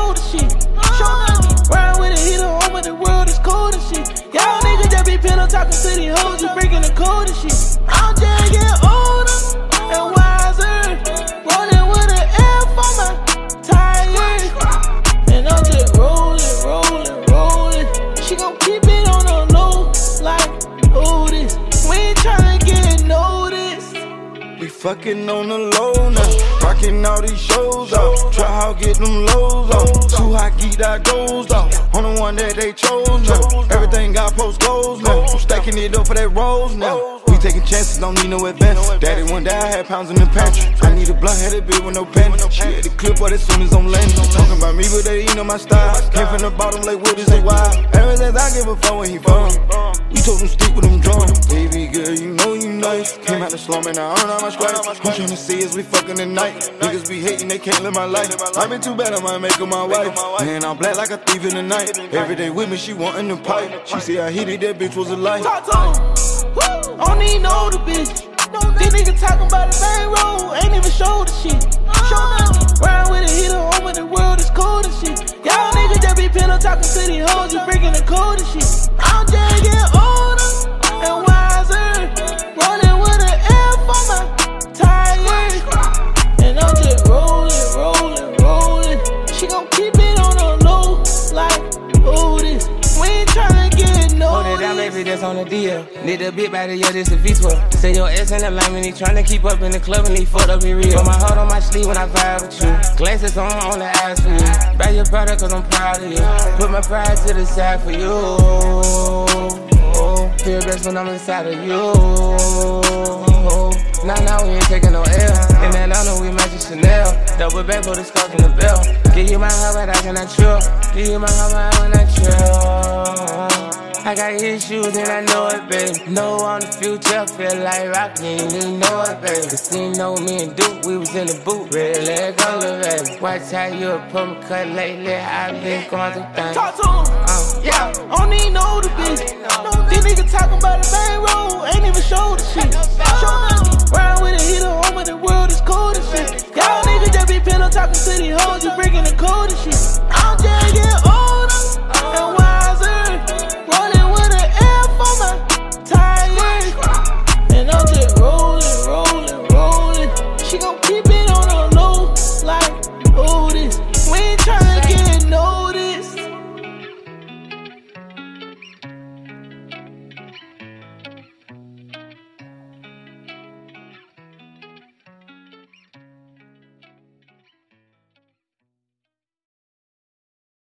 show the shit. Round with a hitter on when the world is cold and shit. Y'all niggas that be pillow talking to these hoes, you breaking the code and shit. I'm just getting older and wiser, rolling with an F on my tires, and I'm just rolling. She gon' keep it on the low like Otis. We ain't tryna get noticed. We fucking on the low now, rocking all these shows off. Try how get them lows off. Too hot, geek that goes off. On the one that they chose now. Everything got post goals now. I'm stacking it up for that rolls now. We taking chances, don't need no advance. Daddy one day I had pounds in the pantry. I need a blunt headed bitch with no panties. She had the clip but as soon as I'm landing. Talking about me but they ain't know my style. Came from the bottom like what is they wild. Ever since I give a fuck when he from. We told him stick with them drums. Baby girl, you know you nice. Came out the slum and I earned all my stripes. I'm tryna see as we fucking tonight. Niggas be hating, they can't live my life. I been too bad, I might make her my wife. Man, I'm black like a thief in the night. Every day with me, she wantin' the pipe. She say I hit it, that bitch was a lie. Talk to him. Don't need no older bitch. These niggas talking about the main road, ain't even show the shit. Round with a hitter on when the world is cold and shit. Y'all niggas that be pillow talking to these hoes, you breaking the code and shit. I'm just getting older and wiser, rolling with an F on my tires, and I'm just rolling. She gon' keep it on the low like Otis. We ain't tryna get no. Hold it down, baby, that's on the deal. Need a bit by the year, this a V12. Say your ass in the line when he tryna keep up in the club and he fucked up, be real. Put my heart on my sleeve when I vibe with you. Glasses on the eyes for you. Buy your product cause I'm proud of you. Put my pride to the side for you. Feel best when I'm inside of you. Now we ain't taking no L. In Atlanta we matchin' Chanel. Double back for the scars and the bell. Give you my heart but I cannot chill. Give you my heart but I will not chill. I got issues and I know it, baby. Know on the future, feel like rockin', you know it, baby. Cause you know me and Duke, we was in the boot, red leg color, baby. Watch how you approach me, cut lately, I've been going through things. Talk to him. Yeah, don't need no older bitch. These niggas talking about the main road, ain't even show the shit. Round with a hitter on when the world is cold and shit. Y'all niggas that be pillow talking to these hoes, you bring